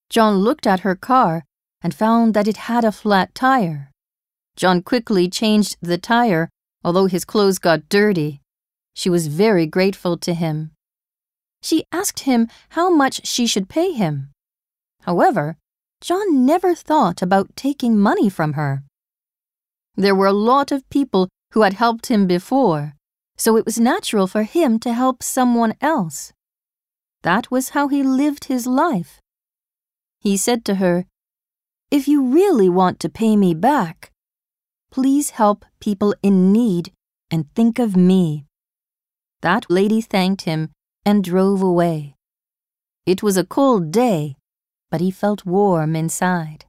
John looked at her car and found that it had a flat tire. John quickly changed the tire, although his clothes got dirty. She was very grateful to him. She asked him how much she should pay him. However, John never thought about taking money from her. There were a lot of people who had helped him before, so it was natural for him to help someone else. That was how he lived his life. He said to her, "If you really want to pay me back, please help people in need and think of me." That lady thanked him and drove away. It was a cold day, but he felt warm inside.